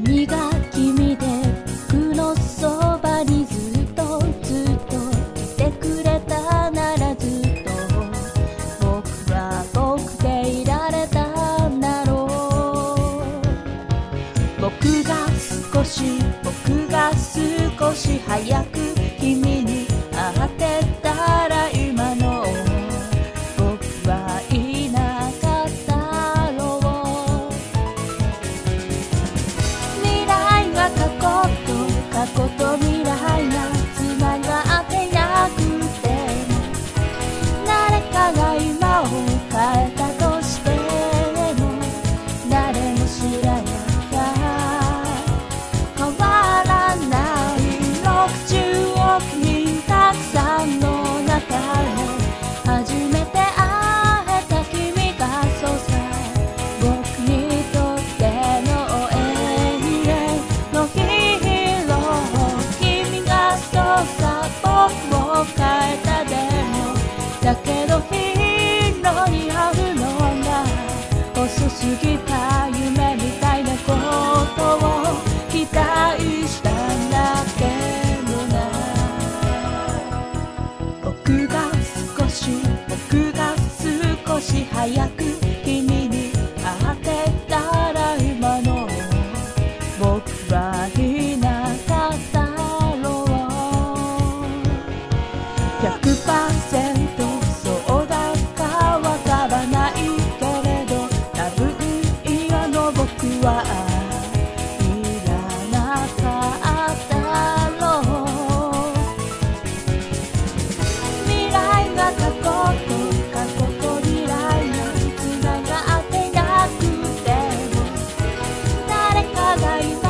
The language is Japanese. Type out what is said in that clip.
君が君で僕のそばにずっとずっといてくれたならずっと僕は僕でいられたんだろう。僕が少し早く君に会ってたら今の僕はいなかったろう。未来が過去と未来がつながってなくても誰かが今を変えたとしても誰も知らないたくさんの中で初めて会えた君がそうさ僕にとっての永遠のヒーロー。君がそうさ僕を変えたでもだけどヒーローに会うのが遅すぎた。夢みたいなことを期待したんだけど僕が少し早く君に会ってたら今の僕はいなかったろう。 100% そうだかわからないけれど多分今の僕はいらなかったろう。未来が過去と未来がつながってなくても誰かが今